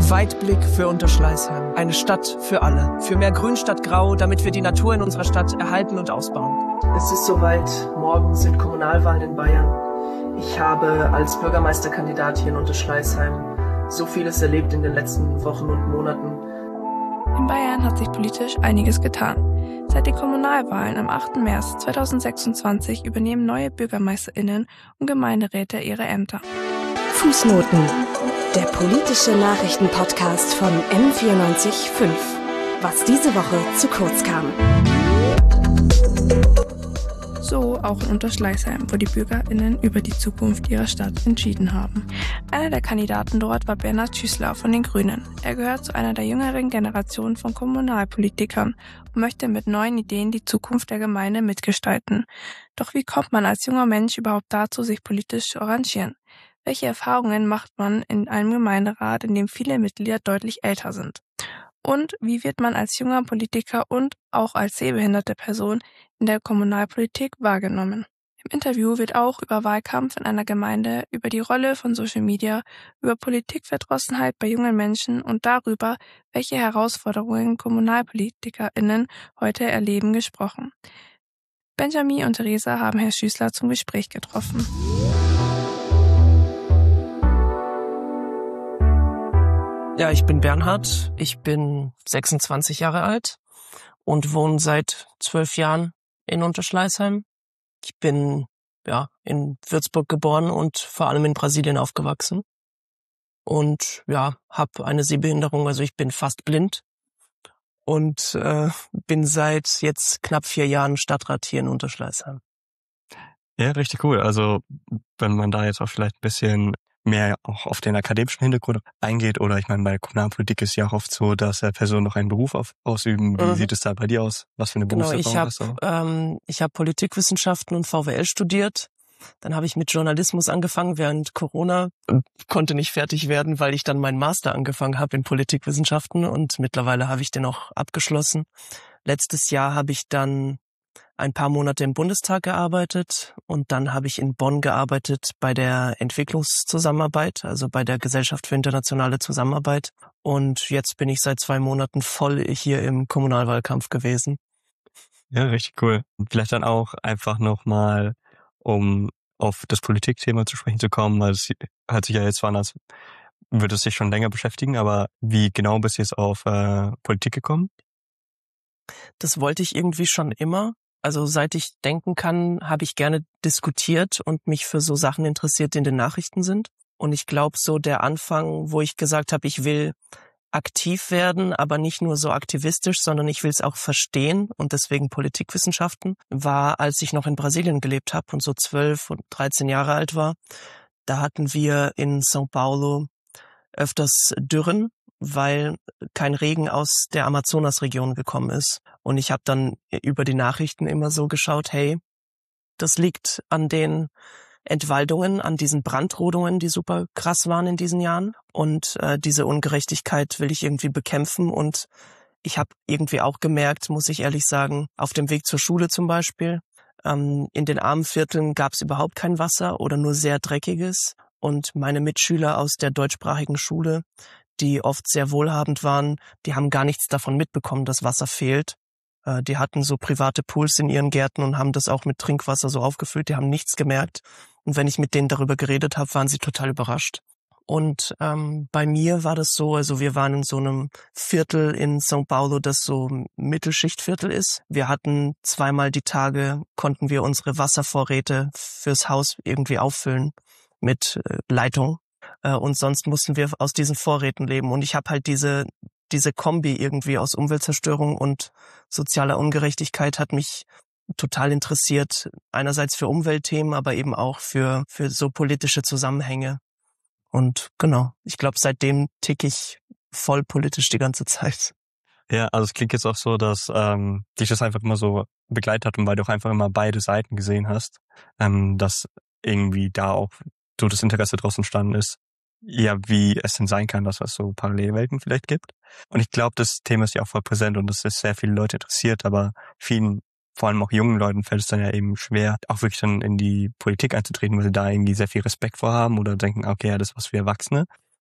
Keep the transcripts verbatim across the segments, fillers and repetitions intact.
Weitblick für Unterschleißheim. Eine Stadt für alle. Für mehr Grün statt Grau, damit wir die Natur in unserer Stadt erhalten und ausbauen. Es ist soweit. Morgen sind Kommunalwahlen in Bayern. Ich habe als Bürgermeisterkandidat hier in Unterschleißheim so vieles erlebt in den letzten Wochen und Monaten. In Bayern hat sich politisch einiges getan. Seit den Kommunalwahlen am achten März zweitausendsechsundzwanzig übernehmen neue BürgermeisterInnen und Gemeinderäte ihre Ämter. Fußnoten. Der politische Nachrichtenpodcast von M vierundneunzig Komma fünf. Was diese Woche zu kurz kam. So auch in Unterschleißheim, wo die BürgerInnen über die Zukunft ihrer Stadt entschieden haben. Einer der Kandidaten dort war Bernhard Schüßler von den Grünen. Er gehört zu einer der jüngeren Generationen von Kommunalpolitikern und möchte mit neuen Ideen die Zukunft der Gemeinde mitgestalten. Doch wie kommt man als junger Mensch überhaupt dazu, sich politisch zu arrangieren? Welche Erfahrungen macht man in einem Gemeinderat, in dem viele Mitglieder deutlich älter sind? Und wie wird man als junger Politiker und auch als sehbehinderte Person in der Kommunalpolitik wahrgenommen? Im Interview wird auch über Wahlkampf in einer Gemeinde, über die Rolle von Social Media, über Politikverdrossenheit bei jungen Menschen und darüber, welche Herausforderungen KommunalpolitikerInnen heute erleben, gesprochen. Benjamin und Theresa haben Herr Schüßler zum Gespräch getroffen. Ja, ich bin Bernhard, ich bin sechsundzwanzig Jahre alt und wohne seit zwölf Jahren in Unterschleißheim. Ich bin ja in Würzburg geboren und vor allem in Brasilien aufgewachsen. Und ja, habe eine Sehbehinderung, also ich bin fast blind und äh, bin seit jetzt knapp vier Jahren Stadtrat hier in Unterschleißheim. Ja, richtig cool. Also wenn man da jetzt auch vielleicht ein bisschen mehr auch auf den akademischen Hintergrund eingeht, oder ich meine, bei Kommunalpolitik ist ja auch oft so, dass äh, Personen noch einen Beruf auf, ausüben. Wie Mhm. sieht es da bei dir aus? Was für eine Genau, Berufserfahrung ich hast du? habe ähm, ich habe Politikwissenschaften und V W L studiert. Dann habe ich mit Journalismus angefangen während Corona. Konnte nicht fertig werden, weil ich dann meinen Master angefangen habe in Politikwissenschaften und mittlerweile habe ich den auch abgeschlossen. Letztes Jahr habe ich dann ein paar Monate im Bundestag gearbeitet und dann habe ich in Bonn gearbeitet bei der Entwicklungszusammenarbeit, also bei der Gesellschaft für internationale Zusammenarbeit. Und jetzt bin ich seit zwei Monaten voll hier im Kommunalwahlkampf gewesen. Ja, richtig cool. Und vielleicht dann auch einfach nochmal, um auf das Politikthema zu sprechen zu kommen, weil es hört sich ja jetzt so an, als würde es sich schon länger beschäftigen, aber wie genau bist du jetzt auf äh, Politik gekommen? Das wollte ich irgendwie schon immer. Also seit ich denken kann, habe ich gerne diskutiert und mich für so Sachen interessiert, die in den Nachrichten sind. Und ich glaube, so der Anfang, wo ich gesagt habe, ich will aktiv werden, aber nicht nur so aktivistisch, sondern ich will es auch verstehen und deswegen Politikwissenschaften, war, als ich noch in Brasilien gelebt habe und so zwölf und dreizehn Jahre alt war. Da hatten wir in São Paulo öfters Dürren, weil kein Regen aus der Amazonasregion gekommen ist. Und ich habe dann über die Nachrichten immer so geschaut, hey, das liegt an den Entwaldungen, an diesen Brandrodungen, die super krass waren in diesen Jahren. Und äh, diese Ungerechtigkeit will ich irgendwie bekämpfen. Und ich habe irgendwie auch gemerkt, muss ich ehrlich sagen, auf dem Weg zur Schule zum Beispiel, ähm, in den armen Vierteln gab es überhaupt kein Wasser oder nur sehr dreckiges. Und meine Mitschüler aus der deutschsprachigen Schule, die oft sehr wohlhabend waren, die haben gar nichts davon mitbekommen, dass Wasser fehlt. Äh, die hatten so private Pools in ihren Gärten und haben das auch mit Trinkwasser so aufgefüllt. Die haben nichts gemerkt. Und wenn ich mit denen darüber geredet habe, waren sie total überrascht. Und ähm, bei mir war das so, also wir waren in so einem Viertel in São Paulo, das so Mittelschichtviertel ist. Wir hatten zweimal die Tage, konnten wir unsere Wasservorräte fürs Haus irgendwie auffüllen mit äh, Leitung. Und sonst mussten wir aus diesen Vorräten leben. Und ich habe halt diese diese Kombi irgendwie aus Umweltzerstörung und sozialer Ungerechtigkeit hat mich total interessiert. Einerseits für Umweltthemen, aber eben auch für für so politische Zusammenhänge. Und genau, ich glaube, seitdem tick ich voll politisch die ganze Zeit. Ja, also es klingt jetzt auch so, dass ähm, dich das einfach immer so begleitet hat und weil du auch einfach immer beide Seiten gesehen hast, ähm, dass irgendwie da auch so das Interesse draus entstanden ist, ja, wie es denn sein kann, dass es so Parallelwelten vielleicht gibt. Und ich glaube, das Thema ist ja auch voll präsent und das ist sehr viele Leute interessiert, aber vielen, vor allem auch jungen Leuten, fällt es dann ja eben schwer, auch wirklich dann in die Politik einzutreten, weil sie da irgendwie sehr viel Respekt vorhaben oder denken, okay, ja, das ist was für Erwachsene.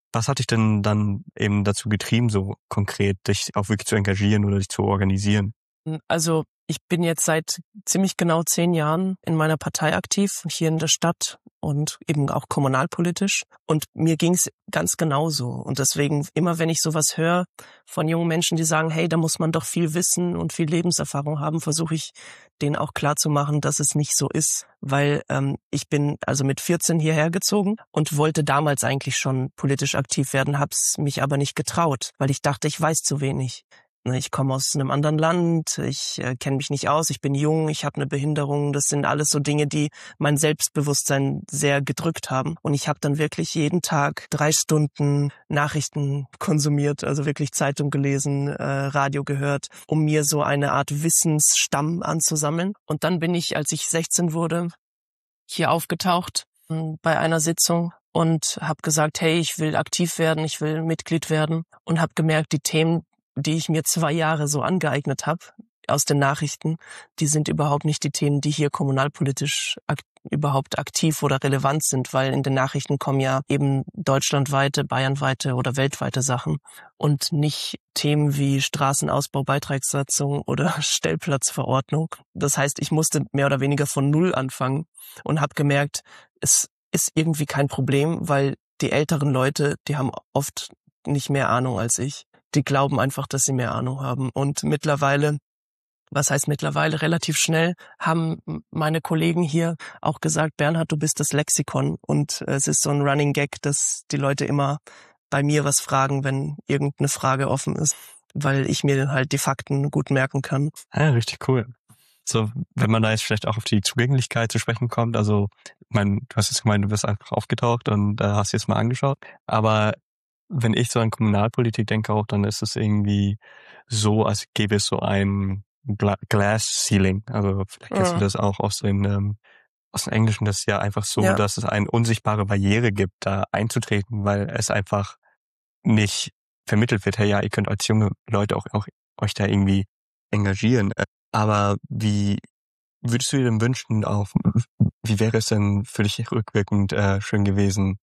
Was hat dich denn dann eben dazu getrieben, so konkret dich auch wirklich zu engagieren oder dich zu organisieren? Also ich bin jetzt seit ziemlich genau zehn Jahren in meiner Partei aktiv, hier in der Stadt und eben auch kommunalpolitisch. Und mir ging's ganz genauso. Und deswegen, immer wenn ich sowas höre von jungen Menschen, die sagen, hey, da muss man doch viel wissen und viel Lebenserfahrung haben, versuche ich denen auch klarzumachen, dass es nicht so ist. Weil ähm, ich bin also mit vierzehn hierher gezogen und wollte damals eigentlich schon politisch aktiv werden, hab's mich aber nicht getraut, weil ich dachte, ich weiß zu wenig. Ich komme aus einem anderen Land, ich äh, kenne mich nicht aus, ich bin jung, ich habe eine Behinderung. Das sind alles so Dinge, die mein Selbstbewusstsein sehr gedrückt haben. Und ich habe dann wirklich jeden Tag drei Stunden Nachrichten konsumiert, also wirklich Zeitung gelesen, äh, Radio gehört, um mir so eine Art Wissensstamm anzusammeln. Und dann bin ich, als ich sechzehn wurde, hier aufgetaucht äh, bei einer Sitzung und habe gesagt, hey, ich will aktiv werden, ich will Mitglied werden und habe gemerkt, die Themen, die ich mir zwei Jahre so angeeignet habe aus den Nachrichten, die sind überhaupt nicht die Themen, die hier kommunalpolitisch ak- überhaupt aktiv oder relevant sind, weil in den Nachrichten kommen ja eben deutschlandweite, bayernweite oder weltweite Sachen und nicht Themen wie Straßenausbau, Beitragssatzung oder Stellplatzverordnung. Das heißt, ich musste mehr oder weniger von Null anfangen und habe gemerkt, es ist irgendwie kein Problem, weil die älteren Leute, die haben oft nicht mehr Ahnung als ich. Die glauben einfach, dass sie mehr Ahnung haben. Und mittlerweile, was heißt mittlerweile, relativ schnell haben meine Kollegen hier auch gesagt, Bernhard, du bist das Lexikon. Und es ist so ein Running Gag, dass die Leute immer bei mir was fragen, wenn irgendeine Frage offen ist, weil ich mir halt die Fakten gut merken kann. Ja, richtig cool. So, wenn man da jetzt vielleicht auch auf die Zugänglichkeit zu sprechen kommt, also, ich meine, du hast jetzt gemeint, du bist einfach aufgetaucht und äh, hast jetzt mal angeschaut, aber wenn ich so an Kommunalpolitik denke auch, dann ist es irgendwie so, als gäbe es so ein Gla- Glass Ceiling. Also vielleicht kennst Mhm. du das auch aus den ähm, aus dem Englischen. Das ist ja einfach so, Ja. dass es eine unsichtbare Barriere gibt, da einzutreten, weil es einfach nicht vermittelt wird. Hey, ja, ihr könnt als junge Leute auch, auch euch da irgendwie engagieren. Aber wie würdest du dir denn wünschen, auch wie wäre es denn für dich rückwirkend äh, schön gewesen,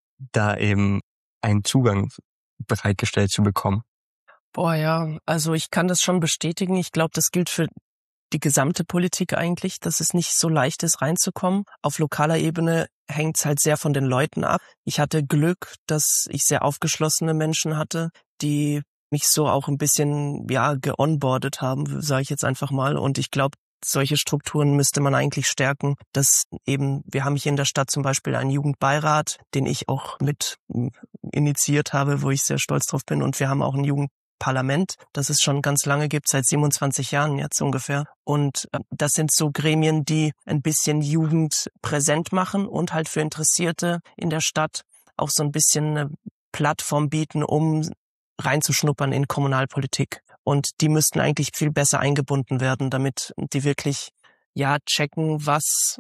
da eben einen Zugang bereitgestellt zu bekommen? Boah, ja, also ich kann das schon bestätigen. Ich glaube, das gilt für die gesamte Politik eigentlich, dass es nicht so leicht ist, reinzukommen. Auf lokaler Ebene hängt es halt sehr von den Leuten ab. Ich hatte Glück, dass ich sehr aufgeschlossene Menschen hatte, die mich so auch ein bisschen, ja, geonboardet haben, sage ich jetzt einfach mal. Und ich glaube, solche Strukturen müsste man eigentlich stärken, dass eben, wir haben hier in der Stadt zum Beispiel einen Jugendbeirat, den ich auch mit initiiert habe, wo ich sehr stolz drauf bin. Und wir haben auch ein Jugendparlament, das es schon ganz lange gibt, seit siebenundzwanzig Jahren jetzt ungefähr. Und das sind so Gremien, die ein bisschen Jugend präsent machen und halt für Interessierte in der Stadt auch so ein bisschen eine Plattform bieten, um reinzuschnuppern in Kommunalpolitik. Und die müssten eigentlich viel besser eingebunden werden, damit die wirklich, ja, checken, was,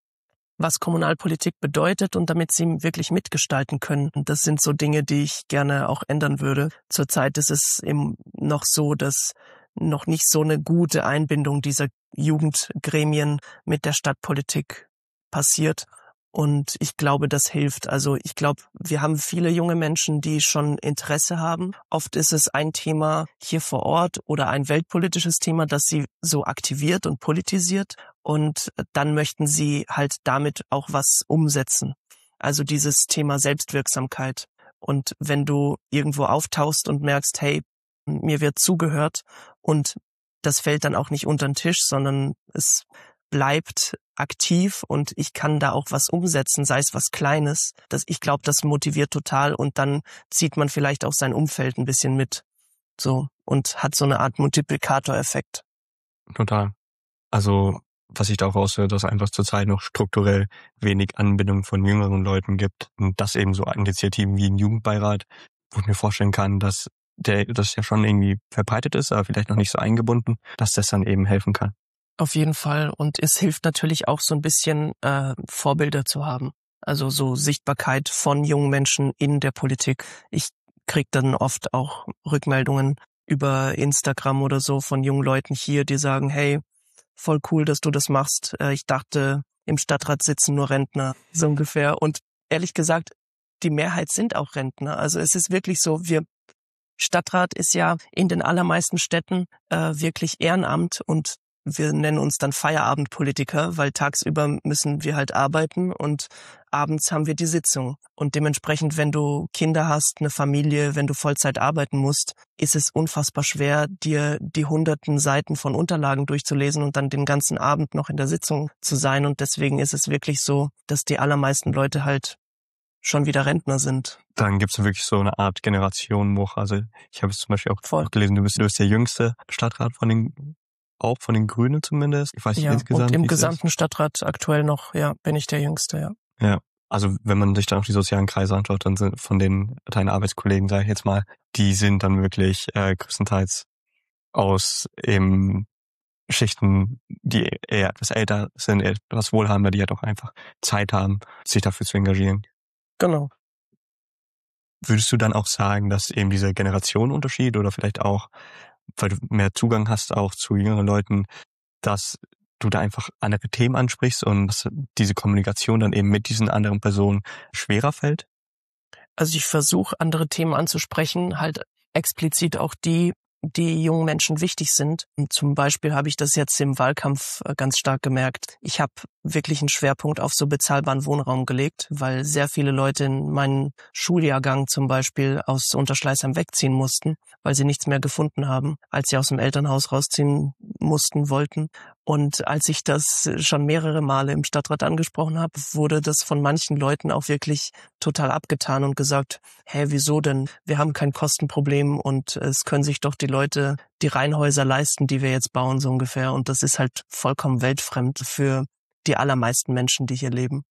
was Kommunalpolitik bedeutet und damit sie wirklich mitgestalten können. Und das sind so Dinge, die ich gerne auch ändern würde. Zurzeit ist es eben noch so, dass noch nicht so eine gute Einbindung dieser Jugendgremien mit der Stadtpolitik passiert. Und ich glaube, das hilft. Also ich glaube, wir haben viele junge Menschen, die schon Interesse haben. Oft ist es ein Thema hier vor Ort oder ein weltpolitisches Thema, das sie so aktiviert und politisiert. Und dann möchten sie halt damit auch was umsetzen. Also dieses Thema Selbstwirksamkeit. Und wenn du irgendwo auftauchst und merkst, hey, mir wird zugehört und das fällt dann auch nicht unter den Tisch, sondern es bleibt aktiv und ich kann da auch was umsetzen, sei es was Kleines. Das, ich glaube, das motiviert total und dann zieht man vielleicht auch sein Umfeld ein bisschen mit. So, und hat so eine Art Multiplikatoreffekt. Total. Also, was ich da auch raushöre, dass einfach zurzeit noch strukturell wenig Anbindung von jüngeren Leuten gibt. Und das eben so Initiativen wie ein Jugendbeirat, wo ich mir vorstellen kann, dass der, das ja schon irgendwie verbreitet ist, aber vielleicht noch nicht so eingebunden, dass das dann eben helfen kann. Auf jeden Fall. Und es hilft natürlich auch so ein bisschen, äh, Vorbilder zu haben. Also so Sichtbarkeit von jungen Menschen in der Politik. Ich krieg dann oft auch Rückmeldungen über Instagram oder so von jungen Leuten hier, die sagen, hey, voll cool, dass du das machst. Äh, ich dachte, im Stadtrat sitzen nur Rentner, so ungefähr. Und ehrlich gesagt, die Mehrheit sind auch Rentner. Also es ist wirklich so, wir Stadtrat ist ja in den allermeisten Städten äh, wirklich Ehrenamt und wir nennen uns dann Feierabendpolitiker, weil tagsüber müssen wir halt arbeiten und abends haben wir die Sitzung. Und dementsprechend, wenn du Kinder hast, eine Familie, wenn du Vollzeit arbeiten musst, ist es unfassbar schwer, dir die hunderten Seiten von Unterlagen durchzulesen und dann den ganzen Abend noch in der Sitzung zu sein. Und deswegen ist es wirklich so, dass die allermeisten Leute halt schon wieder Rentner sind. Dann gibt's wirklich so eine Art Generationenbruch. Also ich habe es zum Beispiel auch Voll. gelesen, du bist, du bist der jüngste Stadtrat von den, auch von den Grünen zumindest. Ich weiß nicht Ja, insgesamt. und im wie es gesamten ist. Stadtrat aktuell noch, ja, bin ich der Jüngste, ja. Ja, also wenn man sich dann auch die sozialen Kreise anschaut, dann sind von den deinen Arbeitskollegen, sage ich jetzt mal, die sind dann wirklich äh, größtenteils aus eben Schichten, die eher etwas älter sind, etwas wohlhabender, die halt auch einfach Zeit haben, sich dafür zu engagieren. Genau. Würdest du dann auch sagen, dass eben dieser Generationenunterschied oder vielleicht auch, weil du mehr Zugang hast auch zu jüngeren Leuten, dass du da einfach andere Themen ansprichst und dass diese Kommunikation dann eben mit diesen anderen Personen schwerer fällt? Also ich versuche, andere Themen anzusprechen, halt explizit auch die, die jungen Menschen wichtig sind. Und zum Beispiel habe ich das jetzt im Wahlkampf ganz stark gemerkt. Ich habe wirklich einen Schwerpunkt auf so bezahlbaren Wohnraum gelegt, weil sehr viele Leute in meinem Schuljahrgang zum Beispiel aus Unterschleißheim wegziehen mussten, weil sie nichts mehr gefunden haben, als sie aus dem Elternhaus rausziehen mussten, wollten. Und als ich das schon mehrere Male im Stadtrat angesprochen habe, wurde das von manchen Leuten auch wirklich total abgetan und gesagt, hä, wieso denn? Wir haben kein Kostenproblem und es können sich doch die Leute die Reihenhäuser leisten, die wir jetzt bauen, so ungefähr. Und das ist halt vollkommen weltfremd für die allermeisten Menschen, die hier leben.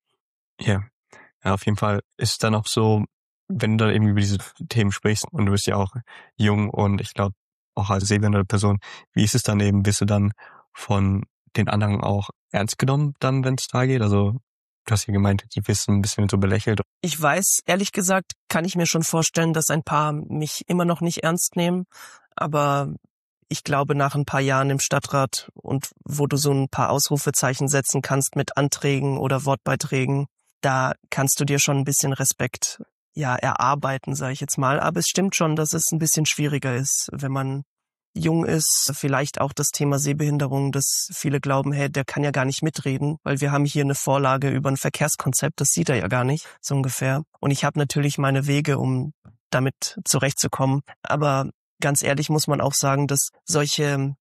Ja, ja, auf jeden Fall ist es dann auch so, wenn du dann eben über diese Themen sprichst und du bist ja auch jung und ich glaube auch als sehbehinderte Person, wie ist es dann eben, bist du dann von den anderen auch ernst genommen dann, wenn es da geht? Also du hast ja gemeint, die wirst ein bisschen so belächelt. Ich weiß, ehrlich gesagt, kann ich mir schon vorstellen, dass ein paar mich immer noch nicht ernst nehmen, aber ich glaube, nach ein paar Jahren im Stadtrat und wo du so ein paar Ausrufezeichen setzen kannst mit Anträgen oder Wortbeiträgen, da kannst du dir schon ein bisschen Respekt ja erarbeiten, sage ich jetzt mal. Aber es stimmt schon, dass es ein bisschen schwieriger ist, wenn man jung ist. Vielleicht auch das Thema Sehbehinderung, dass viele glauben, hey, der kann ja gar nicht mitreden, weil wir haben hier eine Vorlage über ein Verkehrskonzept, das sieht er ja gar nicht, so ungefähr. Und ich habe natürlich meine Wege, um damit zurechtzukommen. Aber ganz ehrlich muss man auch sagen, dass solche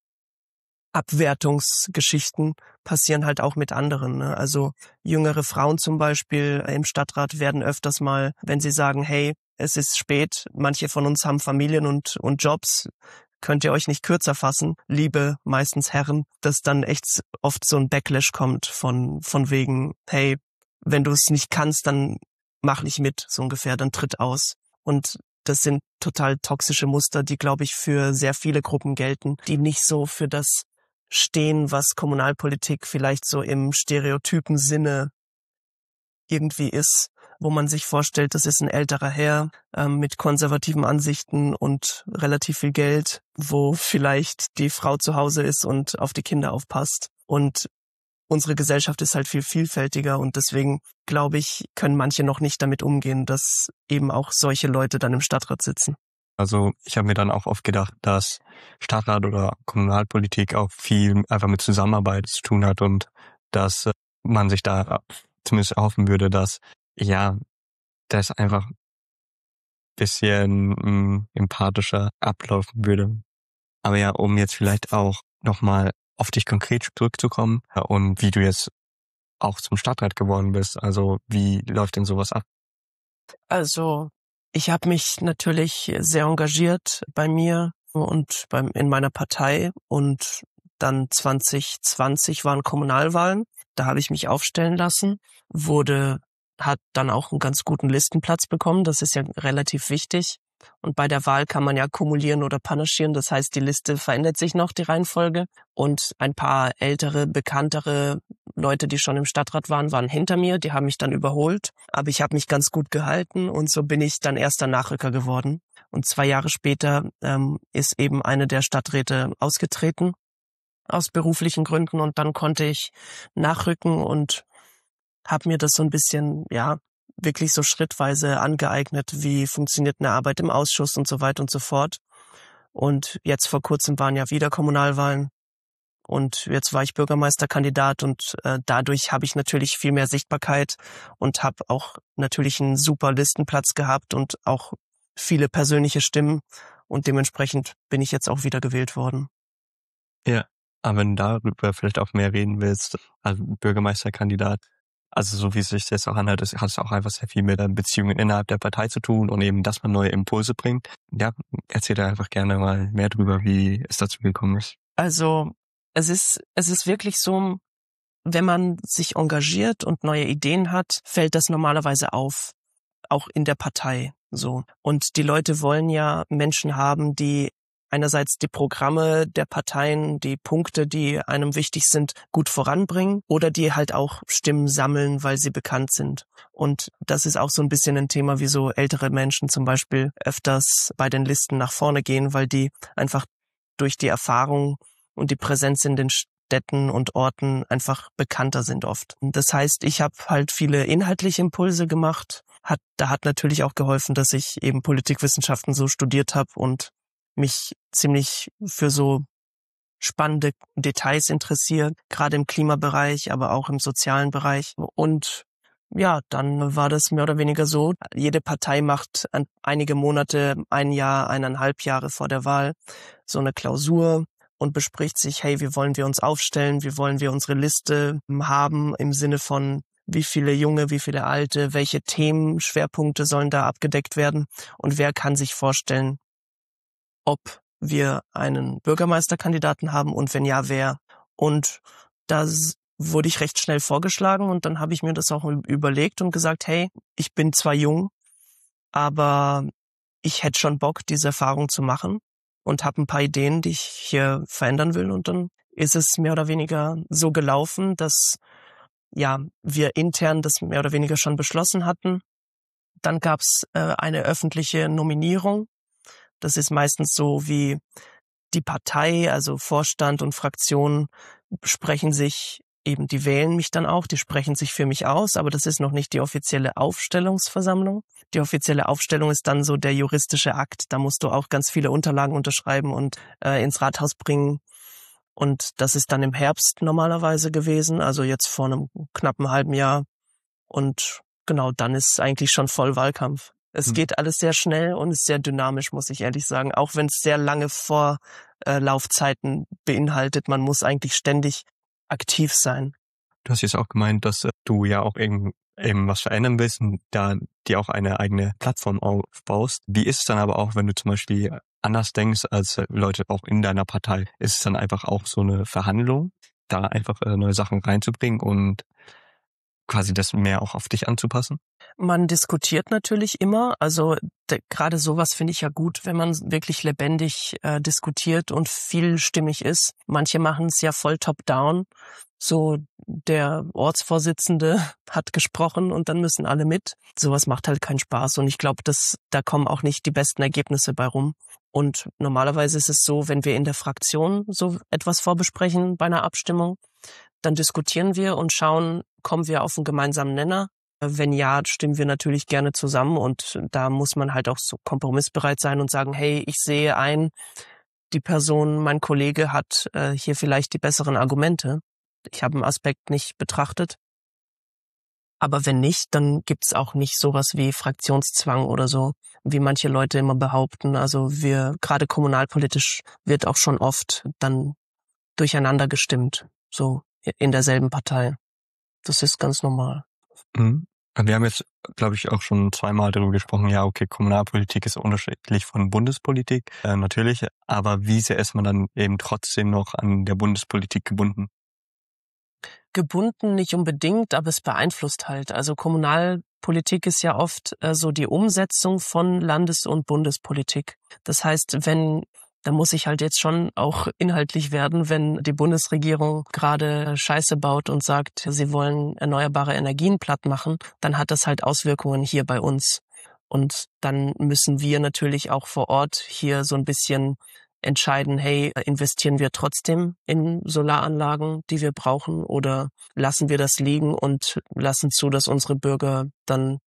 Abwertungsgeschichten passieren halt auch mit anderen. Ne? Also jüngere Frauen zum Beispiel im Stadtrat werden öfters mal, wenn sie sagen, hey, es ist spät, manche von uns haben Familien und, und Jobs, könnt ihr euch nicht kürzer fassen, liebe meistens Herren, dass dann echt oft so ein Backlash kommt von, von wegen, hey, wenn du es nicht kannst, dann mach nicht mit, so ungefähr, dann tritt aus. Und das sind total toxische Muster, die, glaube ich, für sehr viele Gruppen gelten, die nicht so für das stehen, was Kommunalpolitik vielleicht so im stereotypen Sinne irgendwie ist, wo man sich vorstellt, das ist ein älterer Herr ähm, mit konservativen Ansichten und relativ viel Geld, wo vielleicht die Frau zu Hause ist und auf die Kinder aufpasst. Und unsere Gesellschaft ist halt viel vielfältiger und deswegen, glaube ich, können manche noch nicht damit umgehen, dass eben auch solche Leute dann im Stadtrat sitzen. Also ich habe mir dann auch oft gedacht, dass Stadtrat oder Kommunalpolitik auch viel einfach mit Zusammenarbeit zu tun hat und dass äh, man sich da zumindest erhoffen würde, dass ja, das einfach ein bisschen mh, empathischer ablaufen würde. Aber ja, um jetzt vielleicht auch nochmal auf dich konkret zurückzukommen und wie du jetzt auch zum Stadtrat geworden bist. Also wie läuft denn sowas ab? Also ich habe mich natürlich sehr engagiert bei mir und beim in meiner Partei und dann zwanzig zwanzig waren Kommunalwahlen. Da habe ich mich aufstellen lassen, wurde, hat dann auch einen ganz guten Listenplatz bekommen. Das ist ja relativ wichtig. Und bei der Wahl kann man ja kumulieren oder panaschieren. Das heißt, die Liste verändert sich noch, die Reihenfolge. Und ein paar ältere, bekanntere Leute, die schon im Stadtrat waren, waren hinter mir. Die haben mich dann überholt. Aber ich habe mich ganz gut gehalten und so bin ich dann erster Nachrücker geworden. Und zwei Jahre später ähm, ist eben eine der Stadträte ausgetreten aus beruflichen Gründen. Und dann konnte ich nachrücken und habe mir das so ein bisschen, ja, wirklich so schrittweise angeeignet, wie funktioniert eine Arbeit im Ausschuss und so weiter und so fort. Und jetzt vor kurzem waren ja wieder Kommunalwahlen und jetzt war ich Bürgermeisterkandidat und äh, dadurch habe ich natürlich viel mehr Sichtbarkeit und habe auch natürlich einen super Listenplatz gehabt und auch viele persönliche Stimmen und dementsprechend bin ich jetzt auch wieder gewählt worden. Ja, aber wenn du darüber vielleicht auch mehr reden willst, als Bürgermeisterkandidat, also so wie es sich jetzt auch anhört, hat es auch einfach sehr viel mit den Beziehungen innerhalb der Partei zu tun und eben, dass man neue Impulse bringt. Ja, erzähl da einfach gerne mal mehr drüber, wie es dazu gekommen ist. Also es ist, es ist wirklich so, wenn man sich engagiert und neue Ideen hat, fällt das normalerweise auf, auch in der Partei so. Und die Leute wollen ja Menschen haben, die einerseits die Programme der Parteien, die Punkte, die einem wichtig sind, gut voranbringen oder die halt auch Stimmen sammeln, weil sie bekannt sind. Und das ist auch so ein bisschen ein Thema, wie so ältere Menschen zum Beispiel öfters bei den Listen nach vorne gehen, weil die einfach durch die Erfahrung und die Präsenz in den Städten und Orten einfach bekannter sind oft. Das heißt, ich habe halt viele inhaltliche Impulse gemacht. Hat, da hat natürlich auch geholfen, dass ich eben Politikwissenschaften so studiert habe und mich ziemlich für so spannende Details interessiert, gerade im Klimabereich, aber auch im sozialen Bereich. Und ja, dann war das mehr oder weniger so. Jede Partei macht einige Monate, ein Jahr, eineinhalb Jahre vor der Wahl so eine Klausur und bespricht sich, hey, wie wollen wir uns aufstellen, wie wollen wir unsere Liste haben im Sinne von wie viele Junge, wie viele Alte, welche Themen, Schwerpunkte sollen da abgedeckt werden und wer kann sich vorstellen, ob wir einen Bürgermeisterkandidaten haben und wenn ja, wer. Und da wurde ich recht schnell vorgeschlagen und dann habe ich mir das auch überlegt und gesagt, hey, ich bin zwar jung, aber ich hätte schon Bock, diese Erfahrung zu machen und habe ein paar Ideen, die ich hier verändern will. Und dann ist es mehr oder weniger so gelaufen, dass ja wir intern das mehr oder weniger schon beschlossen hatten. Dann gab es äh, eine öffentliche Nominierung. Das ist meistens so, wie die Partei, also Vorstand und Fraktion sprechen sich, eben die wählen mich dann auch, die sprechen sich für mich aus, aber das ist noch nicht die offizielle Aufstellungsversammlung. Die offizielle Aufstellung ist dann so der juristische Akt, da musst du auch ganz viele Unterlagen unterschreiben und äh, ins Rathaus bringen. Und das ist dann im Herbst normalerweise gewesen, also jetzt vor einem knappen halben Jahr. Und genau, dann ist eigentlich schon voll Wahlkampf. Es hm. geht alles sehr schnell und ist sehr dynamisch, muss ich ehrlich sagen. Auch wenn es sehr lange Vorlaufzeiten beinhaltet, man muss eigentlich ständig aktiv sein. Du hast jetzt auch gemeint, dass du ja auch eben, eben was verändern willst und da dir auch eine eigene Plattform aufbaust. Wie ist es dann aber auch, wenn du zum Beispiel anders denkst als Leute auch in deiner Partei? Ist es dann einfach auch so eine Verhandlung, da einfach neue Sachen reinzubringen und quasi das mehr auch auf dich anzupassen? Man diskutiert natürlich immer, also de, gerade sowas finde ich ja gut, wenn man wirklich lebendig äh, diskutiert und vielstimmig ist. Manche machen es ja voll top-down, so der Ortsvorsitzende hat gesprochen und dann müssen alle mit. Sowas macht halt keinen Spaß und ich glaube, dass da kommen auch nicht die besten Ergebnisse bei rum. Und normalerweise ist es so, wenn wir in der Fraktion so etwas vorbesprechen bei einer Abstimmung, dann diskutieren wir und schauen, kommen wir auf einen gemeinsamen Nenner. Wenn ja, stimmen wir natürlich gerne zusammen und da muss man halt auch so kompromissbereit sein und sagen, hey, ich sehe ein, die Person, mein Kollege hat äh, hier vielleicht die besseren Argumente. Ich habe einen Aspekt nicht betrachtet. Aber wenn nicht, dann gibt's auch nicht sowas wie Fraktionszwang oder so, wie manche Leute immer behaupten. Also wir, gerade kommunalpolitisch wird auch schon oft dann durcheinander gestimmt, so in derselben Partei. Das ist ganz normal. Mhm. Wir haben jetzt, glaube ich, auch schon zweimal darüber gesprochen, ja, okay, Kommunalpolitik ist unterschiedlich von Bundespolitik, äh, natürlich, aber wie sehr ist man dann eben trotzdem noch an der Bundespolitik gebunden? Gebunden nicht unbedingt, aber es beeinflusst halt. Also Kommunalpolitik ist ja oft äh, so die Umsetzung von Landes- und Bundespolitik. Das heißt, wenn da muss ich halt jetzt schon auch inhaltlich werden, wenn die Bundesregierung gerade Scheiße baut und sagt, sie wollen erneuerbare Energien platt machen, dann hat das halt Auswirkungen hier bei uns. Und dann müssen wir natürlich auch vor Ort hier so ein bisschen entscheiden, hey, investieren wir trotzdem in Solaranlagen, die wir brauchen, oder lassen wir das liegen und lassen zu, dass unsere Bürger dann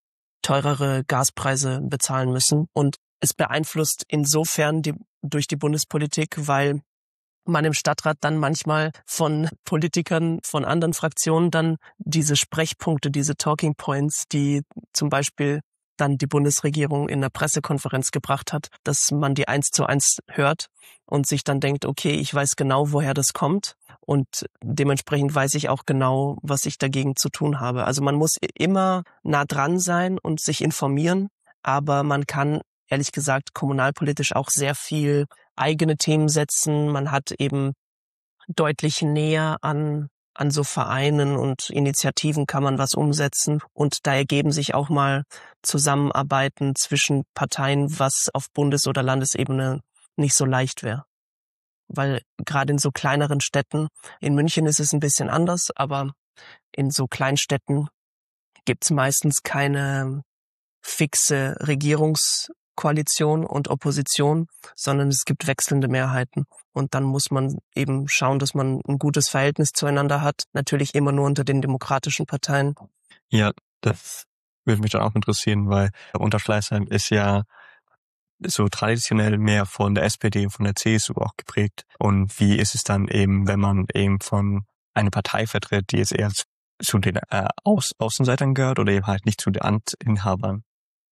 teurere Gaspreise bezahlen müssen. Und es beeinflusst insofern die, durch die Bundespolitik, weil man im Stadtrat dann manchmal von Politikern von anderen Fraktionen dann diese Sprechpunkte, diese Talking Points, die zum Beispiel dann die Bundesregierung in der Pressekonferenz gebracht hat, dass man die eins zu eins hört und sich dann denkt, okay, ich weiß genau, woher das kommt und dementsprechend weiß ich auch genau, was ich dagegen zu tun habe. Also man muss immer nah dran sein und sich informieren, aber man kann ehrlich gesagt kommunalpolitisch auch sehr viel eigene Themen setzen. Man hat eben deutlich näher an an so Vereinen und Initiativen kann man was umsetzen. Und da ergeben sich auch mal Zusammenarbeiten zwischen Parteien, was auf Bundes- oder Landesebene nicht so leicht wäre. Weil gerade in so kleineren Städten, in München ist es ein bisschen anders, aber in so Kleinstädten gibt es meistens keine fixe Regierungskoalition und Opposition, sondern es gibt wechselnde Mehrheiten. Und dann muss man eben schauen, dass man ein gutes Verhältnis zueinander hat. Natürlich immer nur unter den demokratischen Parteien. Ja, das würde mich dann auch interessieren, weil Unterschleißheim ist ja so traditionell mehr von der S P D und von der C S U auch geprägt. Und wie ist es dann eben, wenn man eben von einer Partei vertritt, die jetzt eher zu den äh, Aus- Außenseitern gehört oder eben halt nicht zu den Amtsinhabern?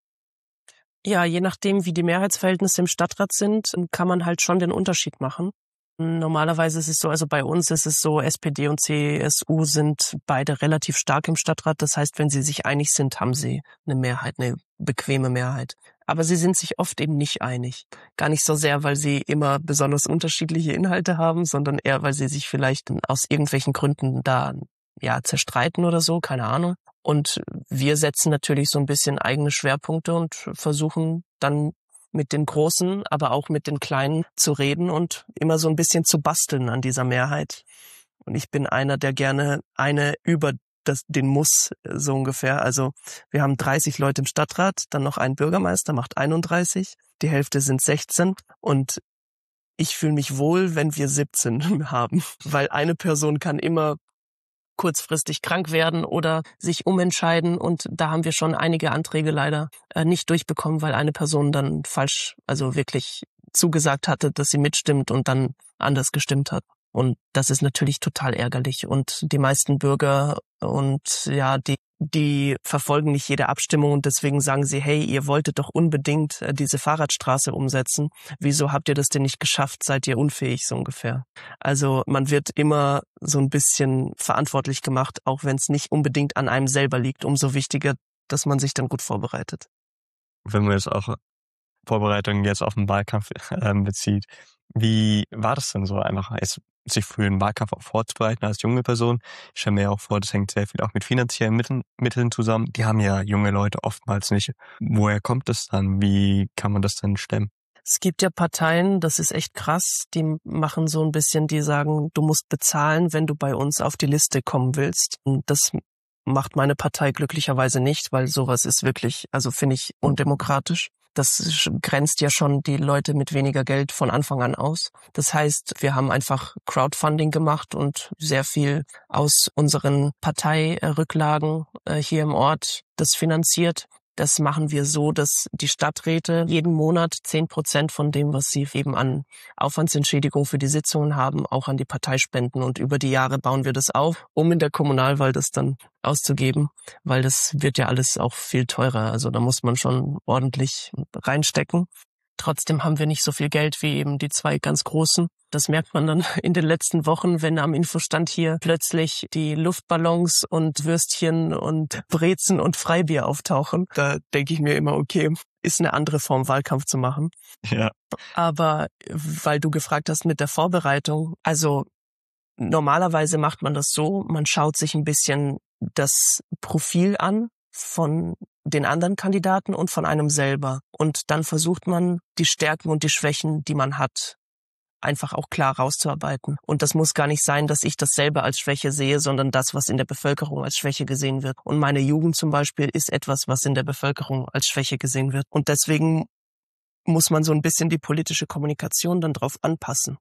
Ja, je nachdem, wie die Mehrheitsverhältnisse im Stadtrat sind, kann man halt schon den Unterschied machen. Normalerweise ist es so, also bei uns ist es so, S P D und C S U sind beide relativ stark im Stadtrat. Das heißt, wenn sie sich einig sind, haben sie eine Mehrheit, eine bequeme Mehrheit. Aber sie sind sich oft eben nicht einig. Gar nicht so sehr, weil sie immer besonders unterschiedliche Inhalte haben, sondern eher, weil sie sich vielleicht aus irgendwelchen Gründen da ja zerstreiten oder so, keine Ahnung. Und wir setzen natürlich so ein bisschen eigene Schwerpunkte und versuchen dann mit den Großen, aber auch mit den Kleinen zu reden und immer so ein bisschen zu basteln an dieser Mehrheit. Und ich bin einer, der gerne eine über das, den Muss, so ungefähr. Also wir haben dreißig Leute im Stadtrat, dann noch ein Bürgermeister, macht einunddreißig. Die Hälfte sind sechzehn. Und ich fühle mich wohl, wenn wir siebzehn haben, weil eine Person kann immer kurzfristig krank werden oder sich umentscheiden. Und da haben wir schon einige Anträge leider äh, nicht durchbekommen, weil eine Person dann falsch, also wirklich zugesagt hatte, dass sie mitstimmt und dann anders gestimmt hat. Und das ist natürlich total ärgerlich. Und die meisten Bürger und ja, die die verfolgen nicht jede Abstimmung und deswegen sagen sie, hey, ihr wolltet doch unbedingt diese Fahrradstraße umsetzen. Wieso habt ihr das denn nicht geschafft? Seid ihr unfähig, so ungefähr? Also man wird immer so ein bisschen verantwortlich gemacht, auch wenn es nicht unbedingt an einem selber liegt. Umso wichtiger, dass man sich dann gut vorbereitet. Wenn man jetzt auch Vorbereitungen jetzt auf den Wahlkampf äh, bezieht, wie war das denn so einfach jetzt sich für den Wahlkampf auch vorzubereiten als junge Person? Ich stelle mir auch vor, das hängt sehr viel auch mit finanziellen Mitteln, Mitteln zusammen. Die haben ja junge Leute oftmals nicht. Woher kommt das dann? Wie kann man das denn stemmen? Es gibt ja Parteien, das ist echt krass, die machen so ein bisschen, die sagen, du musst bezahlen, wenn du bei uns auf die Liste kommen willst. Und das macht meine Partei glücklicherweise nicht, weil sowas ist wirklich, also finde ich, undemokratisch. Das grenzt ja schon die Leute mit weniger Geld von Anfang an aus. Das heißt, wir haben einfach Crowdfunding gemacht und sehr viel aus unseren Parteirücklagen äh, hier im Ort das finanziert. Das machen wir so, dass die Stadträte jeden Monat zehn Prozent von dem, was sie eben an Aufwandsentschädigung für die Sitzungen haben, auch an die Partei spenden. Und über die Jahre bauen wir das auf, um in der Kommunalwahl das dann auszugeben, weil das wird ja alles auch viel teurer. Also da muss man schon ordentlich reinstecken. Trotzdem haben wir nicht so viel Geld wie eben die zwei ganz Großen. Das merkt man dann in den letzten Wochen, wenn am Infostand hier plötzlich die Luftballons und Würstchen und Brezen und Freibier auftauchen. Da denke ich mir immer, okay, ist eine andere Form, Wahlkampf zu machen. Ja. Aber weil du gefragt hast mit der Vorbereitung, also normalerweise macht man das so, man schaut sich ein bisschen das Profil an von den anderen Kandidaten und von einem selber. Und dann versucht man, die Stärken und die Schwächen, die man hat, einfach auch klar rauszuarbeiten. Und das muss gar nicht sein, dass ich das selber als Schwäche sehe, sondern das, was in der Bevölkerung als Schwäche gesehen wird. Und meine Jugend zum Beispiel ist etwas, was in der Bevölkerung als Schwäche gesehen wird. Und deswegen muss man so ein bisschen die politische Kommunikation dann drauf anpassen.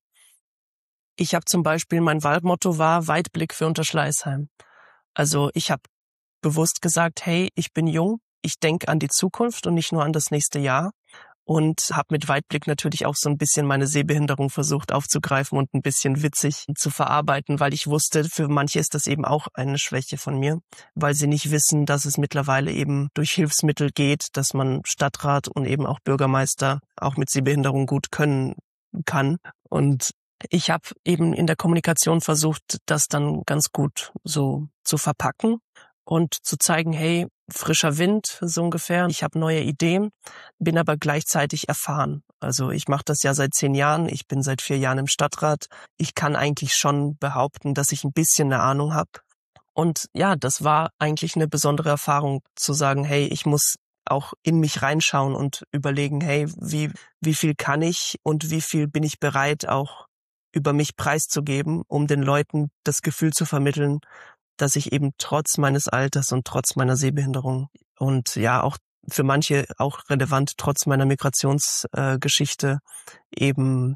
Ich habe zum Beispiel, mein Wahlmotto war Weitblick für Unterschleißheim. Also ich habe bewusst gesagt, hey, ich bin jung, ich denke an die Zukunft und nicht nur an das nächste Jahr. Und habe mit Weitblick natürlich auch so ein bisschen meine Sehbehinderung versucht aufzugreifen und ein bisschen witzig zu verarbeiten, weil ich wusste, für manche ist das eben auch eine Schwäche von mir, weil sie nicht wissen, dass es mittlerweile eben durch Hilfsmittel geht, dass man Stadtrat und eben auch Bürgermeister auch mit Sehbehinderung gut können kann. Und ich habe eben in der Kommunikation versucht, das dann ganz gut so zu verpacken und zu zeigen, hey, frischer Wind, so ungefähr. Ich habe neue Ideen, bin aber gleichzeitig erfahren. Also ich mache das ja seit zehn Jahren, ich bin seit vier Jahren im Stadtrat. Ich kann eigentlich schon behaupten, dass ich ein bisschen eine Ahnung habe. Und ja, das war eigentlich eine besondere Erfahrung, zu sagen, hey, ich muss auch in mich reinschauen und überlegen, hey, wie, wie viel kann ich und wie viel bin ich bereit, auch über mich preiszugeben, um den Leuten das Gefühl zu vermitteln, dass ich eben trotz meines Alters und trotz meiner Sehbehinderung und ja auch für manche auch relevant trotz meiner Migrationsgeschichte äh, eben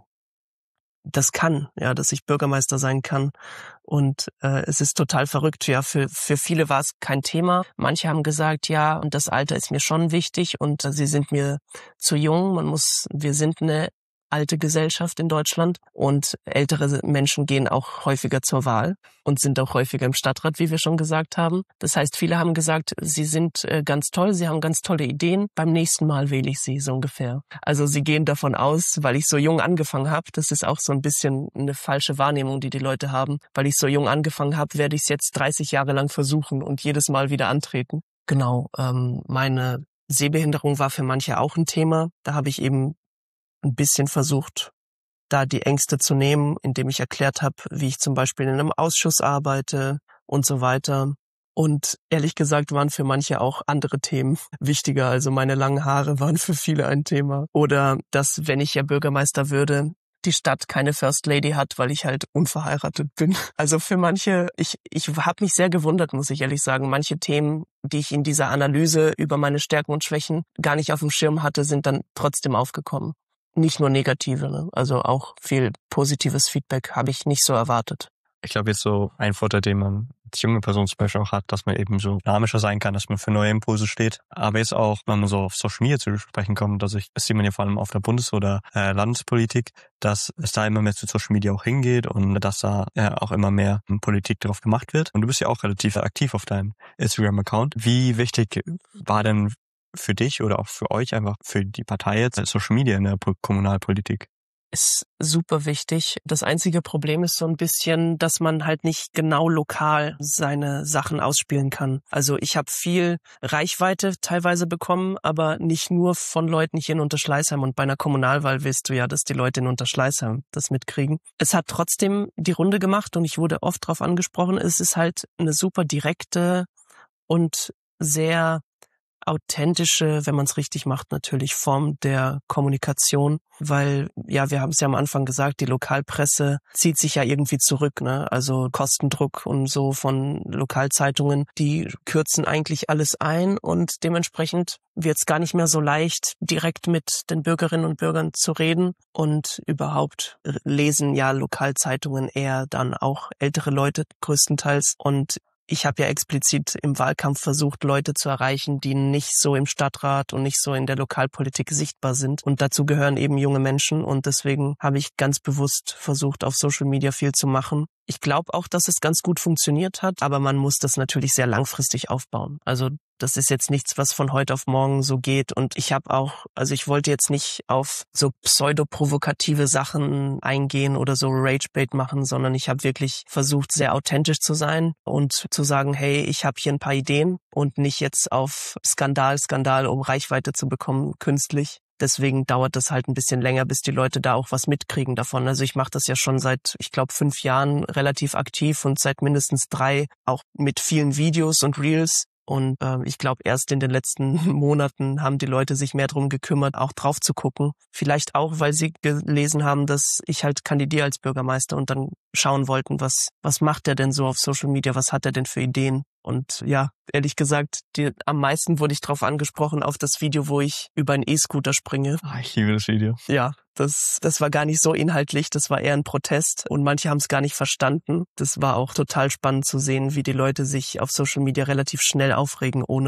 das kann, ja, dass ich Bürgermeister sein kann. Und äh, es ist total verrückt. Ja, für für viele war es kein Thema. Manche haben gesagt, ja, und das Alter ist mir schon wichtig und äh, sie sind mir zu jung. Man muss, wir sind eine alte Gesellschaft in Deutschland und ältere Menschen gehen auch häufiger zur Wahl und sind auch häufiger im Stadtrat, wie wir schon gesagt haben. Das heißt, viele haben gesagt, sie sind äh, ganz toll, sie haben ganz tolle Ideen. Beim nächsten Mal wähle ich sie, so ungefähr. Also sie gehen davon aus, weil ich so jung angefangen habe, das ist auch so ein bisschen eine falsche Wahrnehmung, die die Leute haben. Weil ich so jung angefangen habe, werde ich es jetzt dreißig Jahre lang versuchen und jedes Mal wieder antreten. Genau, ähm, meine Sehbehinderung war für manche auch ein Thema. Da habe ich eben ein bisschen versucht, da die Ängste zu nehmen, indem ich erklärt habe, wie ich zum Beispiel in einem Ausschuss arbeite und so weiter. Und ehrlich gesagt waren für manche auch andere Themen wichtiger. Also meine langen Haare waren für viele ein Thema. Oder dass, wenn ich ja Bürgermeister würde, die Stadt keine First Lady hat, weil ich halt unverheiratet bin. Also für manche, ich ich habe mich sehr gewundert, muss ich ehrlich sagen. Manche Themen, die ich in dieser Analyse über meine Stärken und Schwächen gar nicht auf dem Schirm hatte, sind dann trotzdem aufgekommen. Nicht nur negative, ne? Also auch viel positives Feedback habe ich nicht so erwartet. Ich glaube, jetzt so ein Vorteil, den man als junge Person zum Beispiel auch hat, dass man eben so dynamischer sein kann, dass man für neue Impulse steht. Aber jetzt auch, wenn man so auf Social Media zu sprechen kommt, also ich, das sieht man ja vor allem auf der Bundes- oder äh, Landespolitik, dass es da immer mehr zu Social Media auch hingeht und dass da äh, auch immer mehr Politik drauf gemacht wird. Und du bist ja auch relativ aktiv auf deinem Instagram-Account. Wie wichtig war denn für dich oder auch für euch einfach, für die Partei jetzt, Social Media in der Kommunalpolitik? Ist super wichtig. Das einzige Problem ist so ein bisschen, dass man halt nicht genau lokal seine Sachen ausspielen kann. Also ich habe viel Reichweite teilweise bekommen, aber nicht nur von Leuten hier in Unterschleißheim. Und bei einer Kommunalwahl willst du ja, dass die Leute in Unterschleißheim das mitkriegen. Es hat trotzdem die Runde gemacht und ich wurde oft darauf angesprochen. Es ist halt eine super direkte und sehr authentische, wenn man es richtig macht, natürlich Form der Kommunikation, weil, ja, wir haben es ja am Anfang gesagt, die Lokalpresse zieht sich ja irgendwie zurück, ne? Also Kostendruck und so von Lokalzeitungen, die kürzen eigentlich alles ein und dementsprechend wird es gar nicht mehr so leicht, direkt mit den Bürgerinnen und Bürgern zu reden und überhaupt lesen ja Lokalzeitungen eher dann auch ältere Leute größtenteils und ich habe ja explizit im Wahlkampf versucht, Leute zu erreichen, die nicht so im Stadtrat und nicht so in der Lokalpolitik sichtbar sind. Und dazu gehören eben junge Menschen. Und deswegen habe ich ganz bewusst versucht, auf Social Media viel zu machen. Ich glaube auch, dass es ganz gut funktioniert hat, aber man muss das natürlich sehr langfristig aufbauen. Also das ist jetzt nichts, was von heute auf morgen so geht. Und ich habe auch, also ich wollte jetzt nicht auf so pseudoprovokative Sachen eingehen oder so Ragebait machen, sondern ich habe wirklich versucht, sehr authentisch zu sein und zu sagen, hey, ich habe hier ein paar Ideen und nicht jetzt auf Skandal, Skandal, um Reichweite zu bekommen, künstlich. Deswegen dauert das halt ein bisschen länger, bis die Leute da auch was mitkriegen davon. Also ich mache das ja schon seit, ich glaube, fünf Jahren relativ aktiv und seit mindestens drei auch mit vielen Videos und Reels. Und äh, ich glaube, erst in den letzten Monaten haben die Leute sich mehr drum gekümmert, auch drauf zu gucken. Vielleicht auch, weil sie gelesen haben, dass ich halt kandidiere als Bürgermeister und dann schauen wollten, was was macht der denn so auf Social Media, was hat er denn für Ideen? Und ja, ehrlich gesagt, die, am meisten wurde ich drauf angesprochen auf das Video, wo ich über einen E-Scooter springe. Ah, ich liebe das Video. Ja, das das war gar nicht so inhaltlich, das war eher ein Protest und manche haben es gar nicht verstanden. Das war auch total spannend zu sehen, wie die Leute sich auf Social Media relativ schnell aufregen, ohne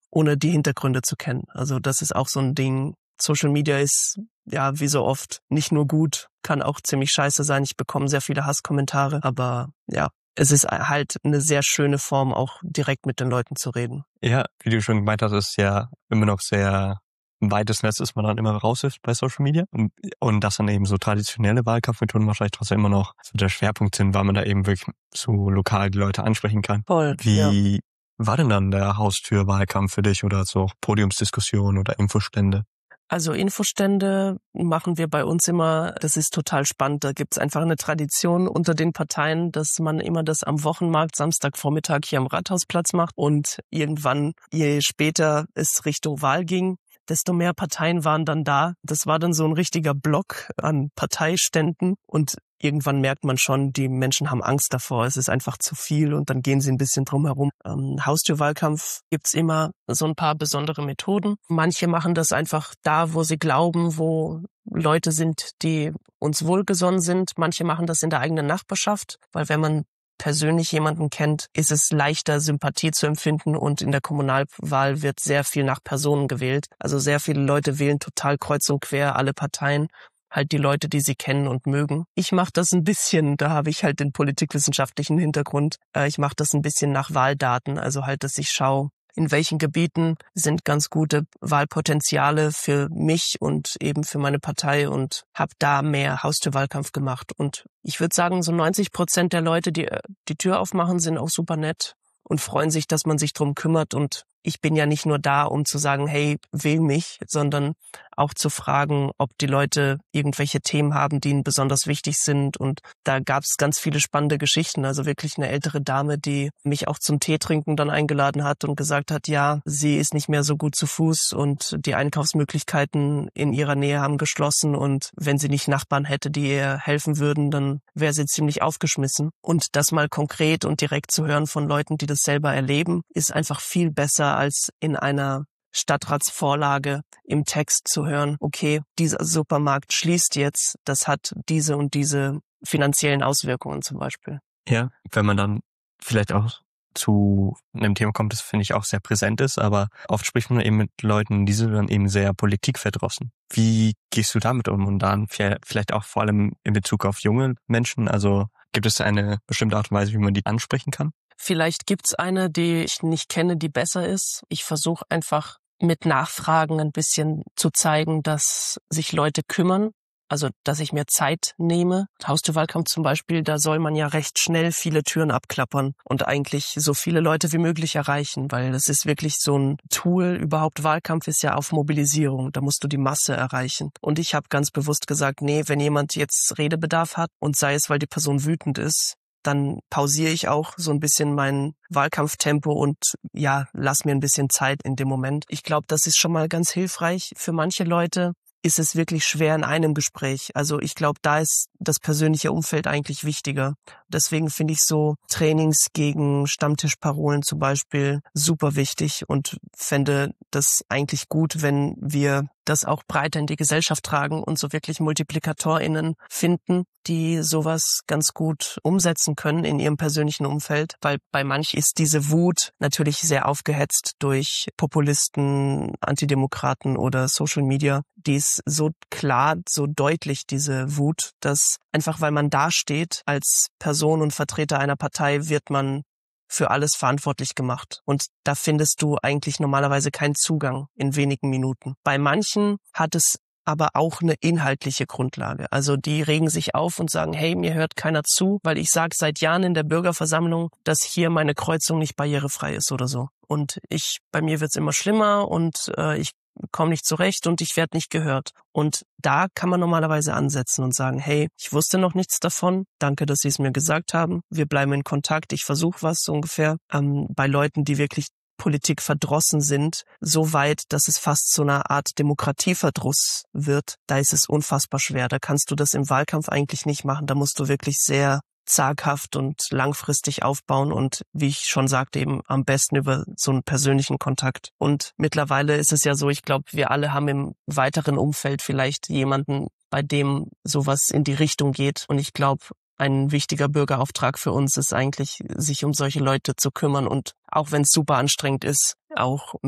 ohne die Hintergründe zu kennen. Also das ist auch so ein Ding. Social Media ist, ja, wie so oft, nicht nur gut, kann auch ziemlich scheiße sein. Ich bekomme sehr viele Hasskommentare, aber ja, es ist halt eine sehr schöne Form, auch direkt mit den Leuten zu reden. Ja, wie du schon gemeint hast, ist ja immer noch sehr ein weites Netz, das man dann immer raushilft bei Social Media. Und, und dass dann eben so traditionelle Wahlkampfmethoden wahrscheinlich trotzdem immer noch so der Schwerpunkt sind, weil man da eben wirklich so lokal die Leute ansprechen kann. Voll, Wie ja. war denn dann der Haustürwahlkampf für dich oder so Podiumsdiskussionen oder Infostände? Also Infostände machen wir bei uns immer, das ist total spannend. Da gibt's einfach eine Tradition unter den Parteien, dass man immer das am Wochenmarkt Samstagvormittag hier am Rathausplatz macht. Und irgendwann, je später es Richtung Wahl ging, desto mehr Parteien waren dann da. Das war dann so ein richtiger Block an Parteiständen und irgendwann merkt man schon, die Menschen haben Angst davor. Es ist einfach zu viel und dann gehen sie ein bisschen drum herum. Ähm, Haustürwahlkampf gibt's immer so ein paar besondere Methoden. Manche machen das einfach da, wo sie glauben, wo Leute sind, die uns wohlgesonnen sind. Manche machen das in der eigenen Nachbarschaft, weil wenn man persönlich jemanden kennt, ist es leichter, Sympathie zu empfinden und in der Kommunalwahl wird sehr viel nach Personen gewählt. Also sehr viele Leute wählen total kreuz und quer, alle Parteien, halt die Leute, die sie kennen und mögen. Ich mache das ein bisschen, da habe ich halt den politikwissenschaftlichen Hintergrund, ich mache das ein bisschen nach Wahldaten, also halt, dass ich schaue, in welchen Gebieten sind ganz gute Wahlpotenziale für mich und eben für meine Partei und habe da mehr Haustürwahlkampf gemacht. Und ich würde sagen, so neunzig Prozent der Leute, die die Tür aufmachen, sind auch super nett und freuen sich, dass man sich drum kümmert. Und ich bin ja nicht nur da, um zu sagen, hey, wähl mich, sondern auch zu fragen, ob die Leute irgendwelche Themen haben, die ihnen besonders wichtig sind. Und da gab es ganz viele spannende Geschichten. Also wirklich eine ältere Dame, die mich auch zum Teetrinken dann eingeladen hat und gesagt hat, ja, sie ist nicht mehr so gut zu Fuß und die Einkaufsmöglichkeiten in ihrer Nähe haben geschlossen. Und wenn sie nicht Nachbarn hätte, die ihr helfen würden, dann wäre sie ziemlich aufgeschmissen. Und das mal konkret und direkt zu hören von Leuten, die das selber erleben, ist einfach viel besser als in einer Stadtratsvorlage im Text zu hören, okay, dieser Supermarkt schließt jetzt, das hat diese und diese finanziellen Auswirkungen zum Beispiel. Ja, wenn man dann vielleicht auch zu einem Thema kommt, das finde ich auch sehr präsent ist, aber oft spricht man eben mit Leuten, die sind dann eben sehr politikverdrossen. Wie gehst du damit um und dann vielleicht auch vor allem in Bezug auf junge Menschen? Also gibt es eine bestimmte Art und Weise, wie man die ansprechen kann? Vielleicht gibt's eine, die ich nicht kenne, die besser ist. Ich versuche einfach mit Nachfragen ein bisschen zu zeigen, dass sich Leute kümmern. Also, dass ich mir Zeit nehme. Haustürwahlkampf zum Beispiel, da soll man ja recht schnell viele Türen abklappern und eigentlich so viele Leute wie möglich erreichen, weil das ist wirklich so ein Tool. Überhaupt Wahlkampf ist ja auf Mobilisierung. Da musst du die Masse erreichen. Und ich habe ganz bewusst gesagt, nee, wenn jemand jetzt Redebedarf hat und sei es, weil die Person wütend ist, dann pausiere ich auch so ein bisschen mein Wahlkampftempo und ja, lass mir ein bisschen Zeit in dem Moment. Ich glaube, das ist schon mal ganz hilfreich. Für manche Leute ist es wirklich schwer in einem Gespräch. Also ich glaube, da ist das persönliche Umfeld eigentlich wichtiger. Deswegen finde ich so Trainings gegen Stammtischparolen zum Beispiel super wichtig und fände das eigentlich gut, wenn wir das auch breiter in die Gesellschaft tragen und so wirklich MultiplikatorInnen finden, die sowas ganz gut umsetzen können in ihrem persönlichen Umfeld, weil bei manch ist diese Wut natürlich sehr aufgehetzt durch Populisten, Antidemokraten oder Social Media. Die ist so klar, so deutlich, diese Wut, dass einfach weil man dasteht als Person und Vertreter einer Partei, wird man für alles verantwortlich gemacht. Und da findest du eigentlich normalerweise keinen Zugang in wenigen Minuten. Bei manchen hat es aber auch eine inhaltliche Grundlage. Also die regen sich auf und sagen, hey, mir hört keiner zu, weil ich sage seit Jahren in der Bürgerversammlung, dass hier meine Kreuzung nicht barrierefrei ist oder so. Und ich, bei mir wird's immer schlimmer und äh, ich komme nicht zurecht und ich werde nicht gehört. Und da kann man normalerweise ansetzen und sagen, hey, ich wusste noch nichts davon, danke, dass Sie es mir gesagt haben, wir bleiben in Kontakt, ich versuche was so ungefähr. Ähm, bei Leuten, die wirklich Politik verdrossen sind, so weit, dass es fast zu einer Art Demokratieverdruss wird, da ist es unfassbar schwer. Da kannst du das im Wahlkampf eigentlich nicht machen, da musst du wirklich sehr zaghaft und langfristig aufbauen und wie ich schon sagte, eben am besten über so einen persönlichen Kontakt. Und mittlerweile ist es ja so, ich glaube, wir alle haben im weiteren Umfeld vielleicht jemanden, bei dem sowas in die Richtung geht. Und ich glaube, ein wichtiger Bürgerauftrag für uns ist eigentlich, sich um solche Leute zu kümmern und auch wenn es super anstrengend ist, auch mit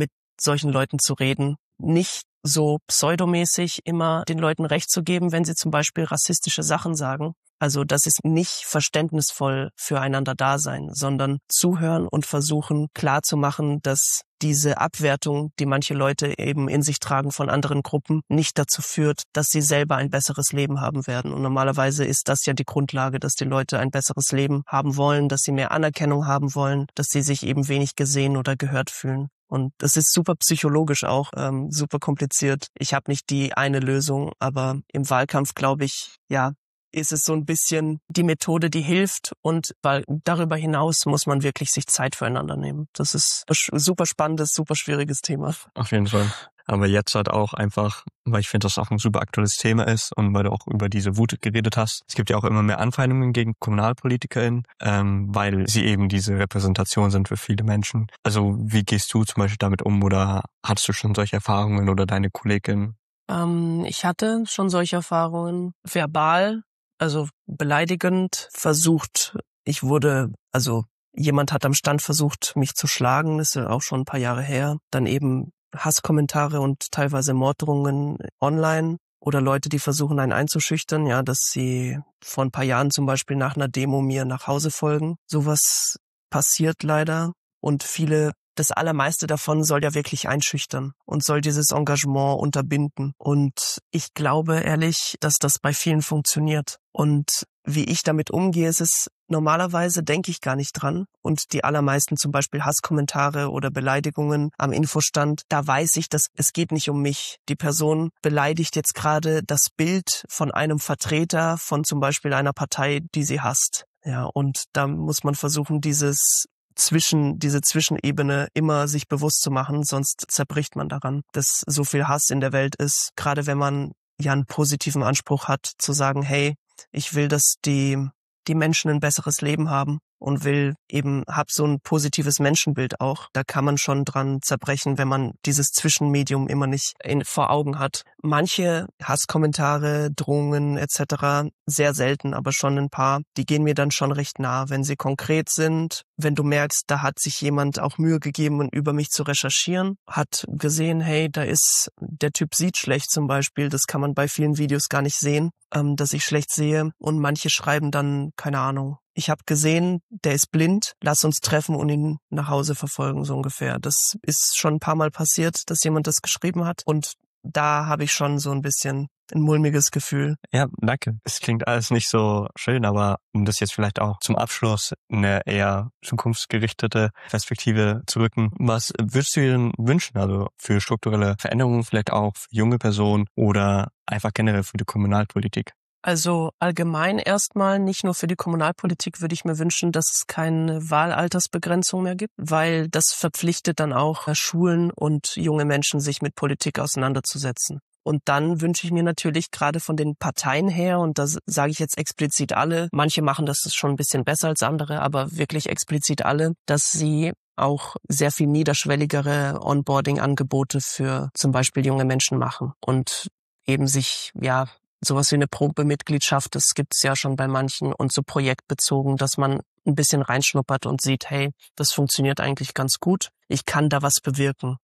solchen Leuten zu reden. Nicht so pseudomäßig immer den Leuten Recht zu geben, wenn sie zum Beispiel rassistische Sachen sagen. Also das ist nicht verständnisvoll füreinander da sein, sondern zuhören und versuchen klarzumachen, dass diese Abwertung, die manche Leute eben in sich tragen von anderen Gruppen, nicht dazu führt, dass sie selber ein besseres Leben haben werden. Und normalerweise ist das ja die Grundlage, dass die Leute ein besseres Leben haben wollen, dass sie mehr Anerkennung haben wollen, dass sie sich eben wenig gesehen oder gehört fühlen. Und das ist super psychologisch auch, ähm, super kompliziert. Ich habe nicht die eine Lösung, aber im Wahlkampf, glaube ich, ja, ist es so ein bisschen die Methode, die hilft. Und weil darüber hinaus muss man wirklich sich Zeit füreinander nehmen. Das ist ein super spannendes, super schwieriges Thema. Auf jeden Fall. Aber jetzt halt auch einfach, weil ich finde, dass das auch ein super aktuelles Thema ist und weil du auch über diese Wut geredet hast. Es gibt ja auch immer mehr Anfeindungen gegen KommunalpolitikerInnen, ähm, weil sie eben diese Repräsentation sind für viele Menschen. Also wie gehst du zum Beispiel damit um oder hattest du schon solche Erfahrungen oder deine Kollegin? Ähm, ich hatte schon solche Erfahrungen verbal, also beleidigend versucht. Ich wurde, also jemand hat am Stand versucht, mich zu schlagen, das ist ja auch schon ein paar Jahre her. Dann eben Hasskommentare und teilweise Morddrohungen online oder Leute, die versuchen, einen einzuschüchtern, ja, dass sie vor ein paar Jahren zum Beispiel nach einer Demo mir nach Hause folgen. Sowas passiert leider und viele, das Allermeiste davon soll ja wirklich einschüchtern und soll dieses Engagement unterbinden. Und ich glaube ehrlich, dass das bei vielen funktioniert. Und wie ich damit umgehe, ist es, normalerweise denke ich gar nicht dran. Und die allermeisten zum Beispiel Hasskommentare oder Beleidigungen am Infostand, da weiß ich, dass es geht nicht um mich. Die Person beleidigt jetzt gerade das Bild von einem Vertreter von zum Beispiel einer Partei, die sie hasst. Ja, und da muss man versuchen, dieses zwischen, diese Zwischenebene immer sich bewusst zu machen, sonst zerbricht man daran, dass so viel Hass in der Welt ist. Gerade wenn man ja einen positiven Anspruch hat, zu sagen, hey, ich will, dass die, die Menschen ein besseres Leben haben und will eben, hab so ein positives Menschenbild auch. Da kann man schon dran zerbrechen, wenn man dieses Zwischenmedium immer nicht in, vor Augen hat. Manche Hasskommentare, Drohungen et cetera, sehr selten, aber schon ein paar, die gehen mir dann schon recht nah, wenn sie konkret sind. Wenn du merkst, da hat sich jemand auch Mühe gegeben, um über mich zu recherchieren, hat gesehen, hey, da ist, der Typ sieht schlecht zum Beispiel, das kann man bei vielen Videos gar nicht sehen, ähm, dass ich schlecht sehe. Und manche schreiben dann, keine Ahnung, ich habe gesehen, der ist blind, lass uns treffen und ihn nach Hause verfolgen, so ungefähr. Das ist schon ein paar Mal passiert, dass jemand das geschrieben hat und da habe ich schon so ein bisschen ein mulmiges Gefühl. Ja, danke. Es klingt alles nicht so schön, aber um das jetzt vielleicht auch zum Abschluss eine eher zukunftsgerichtete Perspektive zu rücken. Was würdest du dir denn wünschen, also für strukturelle Veränderungen, vielleicht auch für junge Personen oder einfach generell für die Kommunalpolitik? Also allgemein erstmal, nicht nur für die Kommunalpolitik würde ich mir wünschen, dass es keine Wahlaltersbegrenzung mehr gibt, weil das verpflichtet dann auch Schulen und junge Menschen, sich mit Politik auseinanderzusetzen. Und dann wünsche ich mir natürlich gerade von den Parteien her, und das sage ich jetzt explizit alle, manche machen das schon ein bisschen besser als andere, aber wirklich explizit alle, dass sie auch sehr viel niederschwelligere Onboarding-Angebote für zum Beispiel junge Menschen machen und eben sich, ja, sowas wie eine Probemitgliedschaft, das gibt's ja schon bei manchen und so projektbezogen, dass man ein bisschen reinschnuppert und sieht, hey, das funktioniert eigentlich ganz gut. Ich kann da was bewirken.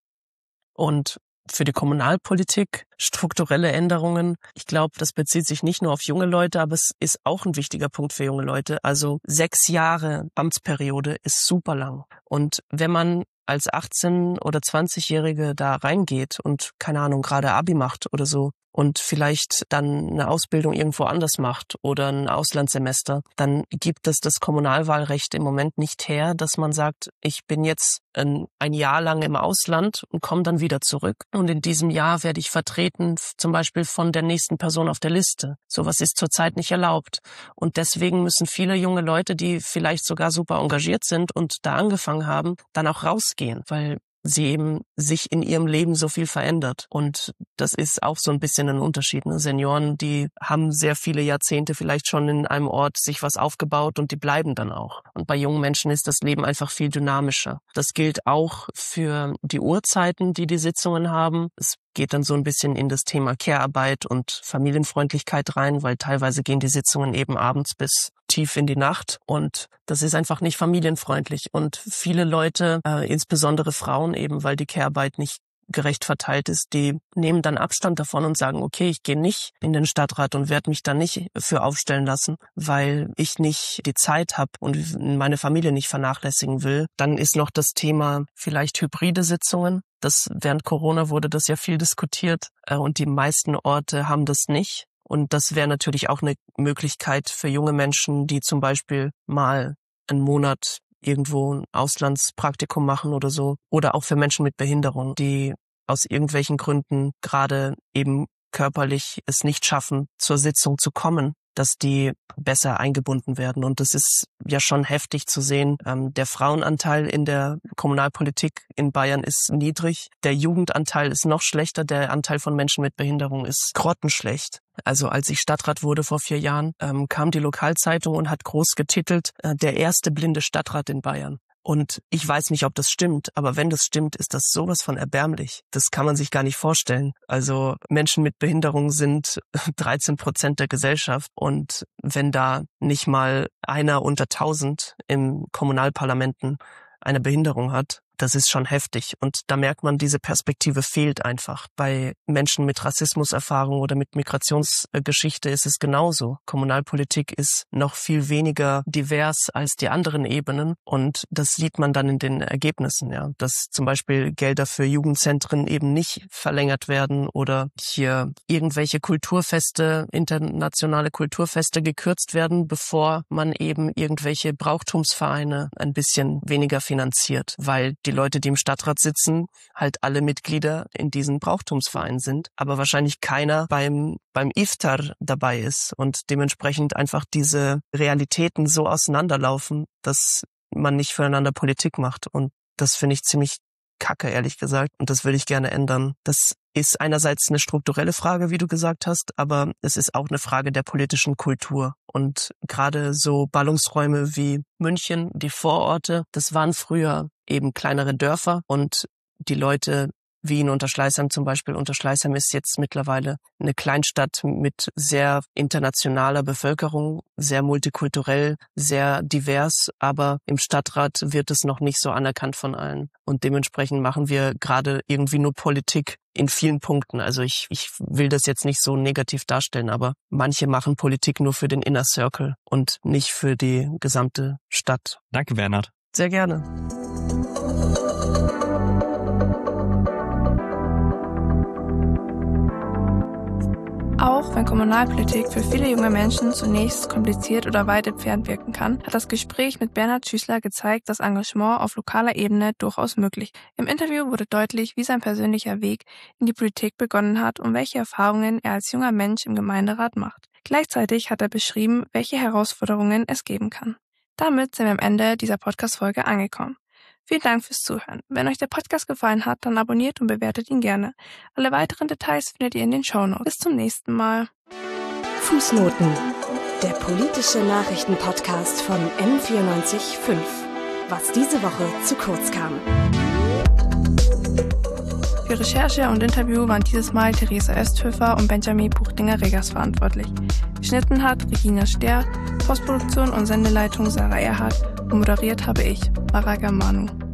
Und für die Kommunalpolitik strukturelle Änderungen, ich glaube, das bezieht sich nicht nur auf junge Leute, aber es ist auch ein wichtiger Punkt für junge Leute. Also sechs Jahre Amtsperiode ist super lang. Und wenn man als achtzehn- oder zwanzigjährige da reingeht und, keine Ahnung, gerade Abi macht oder so und vielleicht dann eine Ausbildung irgendwo anders macht oder ein Auslandssemester, dann gibt es das Kommunalwahlrecht im Moment nicht her, dass man sagt, ich bin jetzt ein, ein Jahr lang im Ausland und komme dann wieder zurück. Und in diesem Jahr werde ich vertreten, zum Beispiel von der nächsten Person auf der Liste. Sowas ist zurzeit nicht erlaubt. Und deswegen müssen viele junge Leute, die vielleicht sogar super engagiert sind und da angefangen haben, dann auch rausgehen, weil sie eben sich in ihrem Leben so viel verändert. Und das ist auch so ein bisschen ein Unterschied. Ne? Senioren, die haben sehr viele Jahrzehnte vielleicht schon in einem Ort sich was aufgebaut und die bleiben dann auch. Und bei jungen Menschen ist das Leben einfach viel dynamischer. Das gilt auch für die Uhrzeiten, die die Sitzungen haben. Es geht dann so ein bisschen in das Thema Care-Arbeit und Familienfreundlichkeit rein, weil teilweise gehen die Sitzungen eben abends bis tief in die Nacht und das ist einfach nicht familienfreundlich. Und viele Leute, äh, insbesondere Frauen eben, weil die Care-Arbeit nicht gerecht verteilt ist, die nehmen dann Abstand davon und sagen, okay, ich gehe nicht in den Stadtrat und werde mich dann nicht für aufstellen lassen, weil ich nicht die Zeit habe und meine Familie nicht vernachlässigen will. Dann ist noch das Thema vielleicht hybride Sitzungen. Das, während Corona wurde das ja viel diskutiert und die meisten Orte haben das nicht. Und das wäre natürlich auch eine Möglichkeit für junge Menschen, die zum Beispiel mal einen Monat irgendwo ein Auslandspraktikum machen oder so. Oder auch für Menschen mit Behinderung, die aus irgendwelchen Gründen gerade eben körperlich es nicht schaffen, zur Sitzung zu kommen, dass die besser eingebunden werden. Und das ist ja schon heftig zu sehen. Ähm, der Frauenanteil in der Kommunalpolitik in Bayern ist niedrig. Der Jugendanteil ist noch schlechter. Der Anteil von Menschen mit Behinderung ist grottenschlecht. Also als ich Stadtrat wurde vor vier Jahren, ähm, kam die Lokalzeitung und hat groß getitelt, äh, der erste blinde Stadtrat in Bayern. Und ich weiß nicht, ob das stimmt, aber wenn das stimmt, ist das sowas von erbärmlich. Das kann man sich gar nicht vorstellen. Also Menschen mit Behinderung sind dreizehn Prozent der Gesellschaft und wenn da nicht mal einer unter tausend im Kommunalparlamenten eine Behinderung hat, das ist schon heftig. Und da merkt man, diese Perspektive fehlt einfach. Bei Menschen mit Rassismuserfahrung oder mit Migrationsgeschichte ist es genauso. Kommunalpolitik ist noch viel weniger divers als die anderen Ebenen. Und das sieht man dann in den Ergebnissen, ja. Dass zum Beispiel Gelder für Jugendzentren eben nicht verlängert werden oder hier irgendwelche Kulturfeste, internationale Kulturfeste gekürzt werden, bevor man eben irgendwelche Brauchtumsvereine ein bisschen weniger finanziert, weil die Leute, die im Stadtrat sitzen, halt alle Mitglieder in diesen Brauchtumsvereinen sind, aber wahrscheinlich keiner beim beim Iftar dabei ist und dementsprechend einfach diese Realitäten so auseinanderlaufen, dass man nicht füreinander Politik macht. Und das finde ich ziemlich kacke, ehrlich gesagt. Und das würde ich gerne ändern. Das ist einerseits eine strukturelle Frage, wie du gesagt hast, aber es ist auch eine Frage der politischen Kultur. Und gerade so Ballungsräume wie München, die Vororte, das waren früher eben kleinere Dörfer und die Leute, Wien, Unterschleißheim zum Beispiel. Unterschleißheim ist jetzt mittlerweile eine Kleinstadt mit sehr internationaler Bevölkerung, sehr multikulturell, sehr divers, aber im Stadtrat wird es noch nicht so anerkannt von allen. Und dementsprechend machen wir gerade irgendwie nur Politik in vielen Punkten. Also ich, ich will das jetzt nicht so negativ darstellen, aber manche machen Politik nur für den Inner Circle und nicht für die gesamte Stadt. Danke, Bernhard. Sehr gerne. Auch wenn Kommunalpolitik für viele junge Menschen zunächst kompliziert oder weit entfernt wirken kann, hat das Gespräch mit Bernhard Schüßler gezeigt, dass Engagement auf lokaler Ebene durchaus möglich ist. Im Interview wurde deutlich, wie sein persönlicher Weg in die Politik begonnen hat und welche Erfahrungen er als junger Mensch im Gemeinderat macht. Gleichzeitig hat er beschrieben, welche Herausforderungen es geben kann. Damit sind wir am Ende dieser Podcast-Folge angekommen. Vielen Dank fürs Zuhören. Wenn euch der Podcast gefallen hat, dann abonniert und bewertet ihn gerne. Alle weiteren Details findet ihr in den Shownotes. Bis zum nächsten Mal. Fußnoten. Der politische Nachrichtenpodcast von M vierundneunzig Komma fünf. Was diese Woche zu kurz kam. Für Recherche und Interview waren dieses Mal Theresa Östhöfer und Benjamin Buchdinger-Regers verantwortlich. Geschnitten hat Regina Ster, Postproduktion und Sendeleitung Sarah Erhardt und moderiert habe ich, Maraga Manu.